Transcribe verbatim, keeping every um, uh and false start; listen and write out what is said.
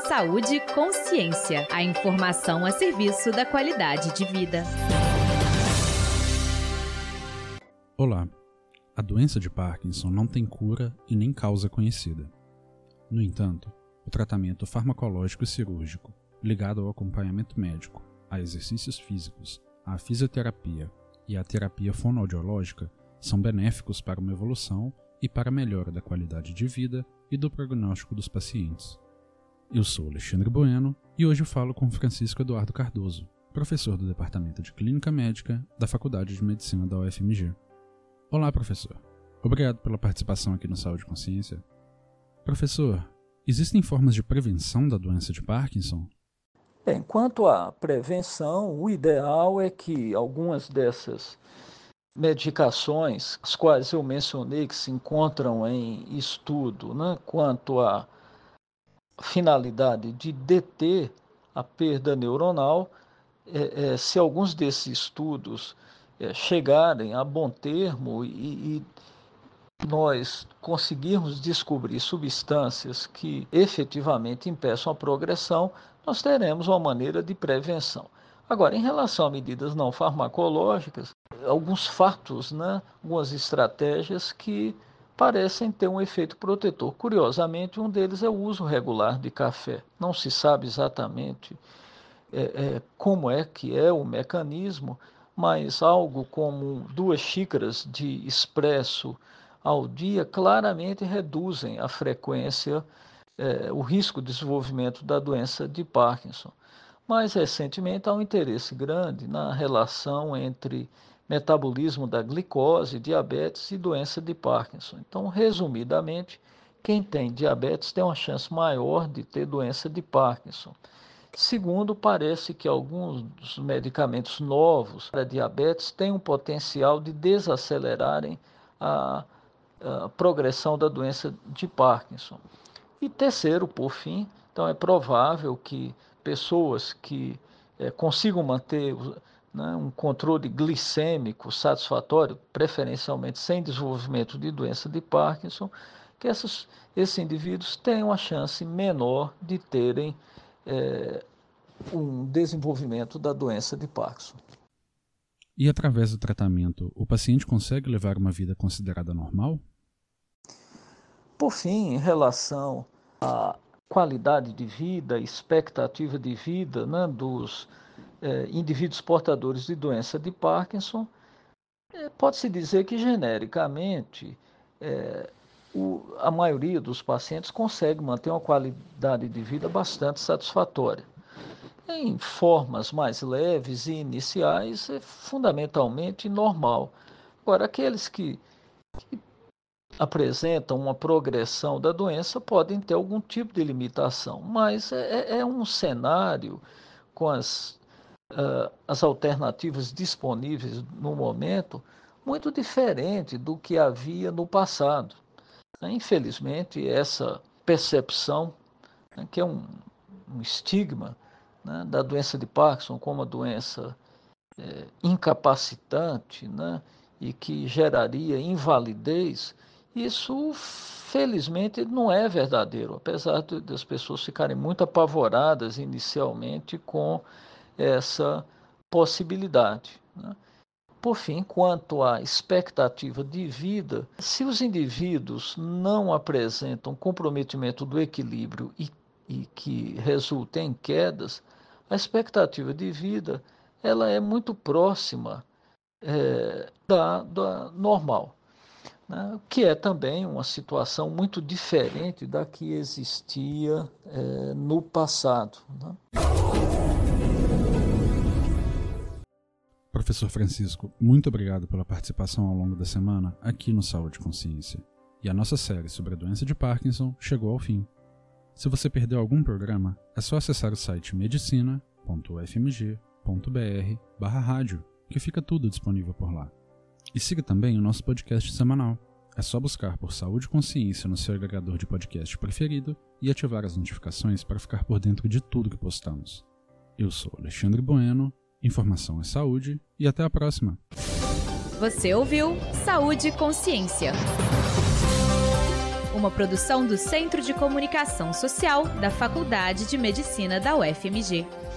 Saúde e Consciência. A informação a serviço da qualidade de vida. Olá. A doença de Parkinson não tem cura e nem causa conhecida. No entanto, o tratamento farmacológico e cirúrgico, ligado ao acompanhamento médico, a exercícios físicos, à fisioterapia e à terapia fonoaudiológica, são benéficos para uma evolução e para a melhora da qualidade de vida e do prognóstico dos pacientes. Eu sou Alexandre Bueno e hoje falo com Francisco Eduardo Cardoso, professor do Departamento de Clínica Médica da Faculdade de Medicina da U F M G. Olá, professor. Obrigado pela participação aqui no Saúde e Consciência. Professor, existem formas de prevenção da doença de Parkinson? Bem, quanto à prevenção, o ideal é que algumas dessas medicações, as quais eu mencionei que se encontram em estudo, né, quanto à finalidade de deter a perda neuronal, é, é, se alguns desses estudos é, chegarem a bom termo e, e nós conseguirmos descobrir substâncias que efetivamente impeçam a progressão, nós teremos uma maneira de prevenção. Agora, em relação a medidas não farmacológicas, alguns fatos, né, algumas estratégias que parecem ter um efeito protetor. Curiosamente, um deles é o uso regular de café. Não se sabe exatamente é, é, como é que é o mecanismo, mas algo como duas xícaras de expresso ao dia claramente reduzem a frequência, é, o risco de desenvolvimento da doença de Parkinson. Mais recentemente, há um interesse grande na relação entre metabolismo da glicose, diabetes e doença de Parkinson. Então, resumidamente, quem tem diabetes tem uma chance maior de ter doença de Parkinson. Segundo, parece que alguns dos medicamentos novos para diabetes têm um potencial de desacelerarem a, a progressão da doença de Parkinson. E terceiro, por fim, então é provável que pessoas que é, consigam manter né, um controle glicêmico satisfatório, preferencialmente sem desenvolvimento de doença de Parkinson, que essas, esses indivíduos tenham a chance menor de terem é, um desenvolvimento da doença de Parkinson. E através do tratamento, o paciente consegue levar uma vida considerada normal? Por fim, em relação à qualidade de vida, expectativa de vida né, dos eh, indivíduos portadores de doença de Parkinson, eh, pode-se dizer que genericamente eh, o, a maioria dos pacientes consegue manter uma qualidade de vida bastante satisfatória. Em formas mais leves e iniciais, é fundamentalmente normal. Agora, aqueles que, que apresentam uma progressão da doença podem ter algum tipo de limitação, mas é, é um cenário com as, uh, as alternativas disponíveis no momento muito diferente do que havia no passado. Infelizmente, essa percepção, né, que é um, um estigma, né, da doença de Parkinson como uma doença é, incapacitante, né, e que geraria invalidez, isso, felizmente, não é verdadeiro, apesar de, das pessoas ficarem muito apavoradas inicialmente com essa possibilidade, né? Por fim, quanto à expectativa de vida, se os indivíduos não apresentam comprometimento do equilíbrio e, e que resulta em quedas, a expectativa de vida ela é muito próxima é, da, da normal, né? Que é também uma situação muito diferente da que existia é, no passado, né? Professor Francisco, muito obrigado pela participação ao longo da semana aqui no Saúde e Consciência. E a nossa série sobre a doença de Parkinson chegou ao fim. Se você perdeu algum programa, é só acessar o site medicina ponto u f m g ponto b r barra rádio, que fica tudo disponível por lá. E siga também o nosso podcast semanal. É só buscar por Saúde e Consciência no seu agregador de podcast preferido e ativar as notificações para ficar por dentro de tudo que postamos. Eu sou Alexandre Bueno, informação é saúde e até a próxima. Você ouviu Saúde e Consciência, uma produção do Centro de Comunicação Social da Faculdade de Medicina da U F M G.